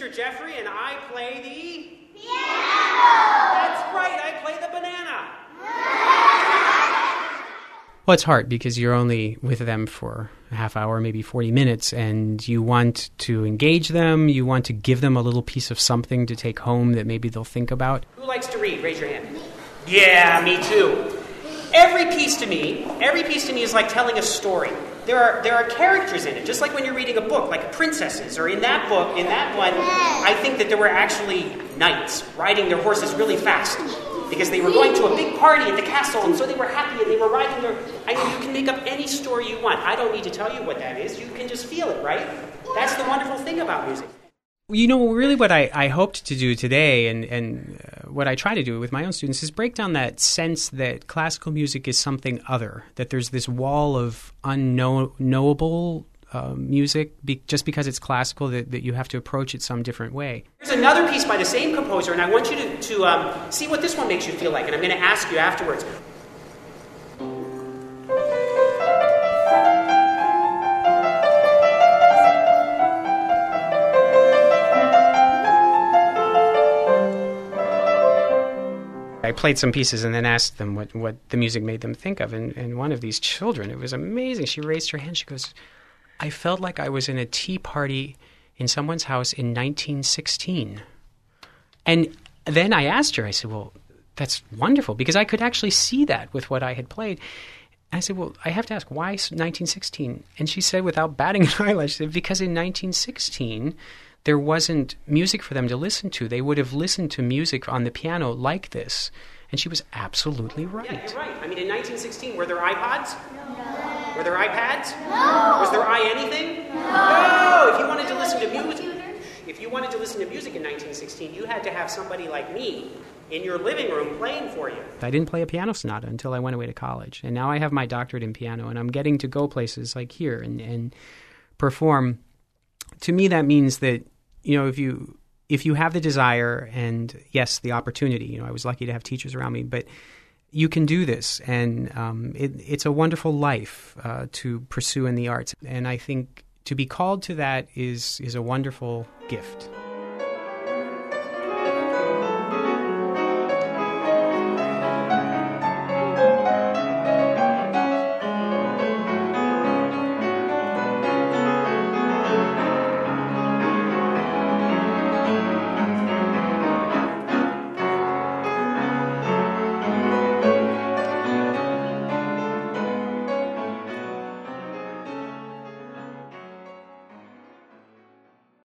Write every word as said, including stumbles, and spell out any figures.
Mister Jeffrey, and I play the... Piano! That's right, I play the banana. Well, it's hard because you're only with them for a half hour, maybe forty minutes, and you want to engage them, you want to give them a little piece of something to take home that maybe they'll think about. Who likes to read? Raise your hand. Yeah, me too. Every piece to me, every piece to me is like telling a story. There are there are characters in it, just like when you're reading a book, like princesses, or in that book, in that one, I think that there were actually knights riding their horses really fast because they were going to a big party at the castle, and so they were happy, and they were riding their... I mean, you can make up any story you want. I don't need to tell you what that is. You can just feel it, right? That's the wonderful thing about music. You know, really what I, I hoped to do today and, and uh, what I try to do with my own students is break down that sense that classical music is something other, that there's this wall of unknowable uh, music be, just because it's classical, that, that you have to approach it some different way. There's another piece by the same composer, and I want you to, to um, see what this one makes you feel like, and I'm going to ask you afterwards. I played some pieces and then asked them what, what the music made them think of. And, and one of these children, it was amazing. She raised her hand. She goes, I felt like I was in a tea party in someone's house in nineteen sixteen. And then I asked her, I said, well, that's wonderful, because I could actually see that with what I had played. And I said, well, I have to ask, why nineteen sixteen? And she said, without batting an eyelash, she said, because in nineteen sixteen... there wasn't music for them to listen to. They would have listened to music on the piano like this. And she was absolutely right. Yeah, you're right. I mean, in nineteen sixteen, were there iPods? No. Were there iPads? No. Was there i anything? No. No. If you wanted to listen to music, if you wanted to listen to music in nineteen sixteen, you had to have somebody like me in your living room playing for you. I didn't play a piano sonata until I went away to college. And now I have my doctorate in piano, and I'm getting to go places like here and, and perform. To me, that means that, you know, if you if you have the desire and, yes, the opportunity, you know, I was lucky to have teachers around me, but you can do this. And um, it, it's a wonderful life uh, to pursue in the arts. And I think to be called to that is is a wonderful gift.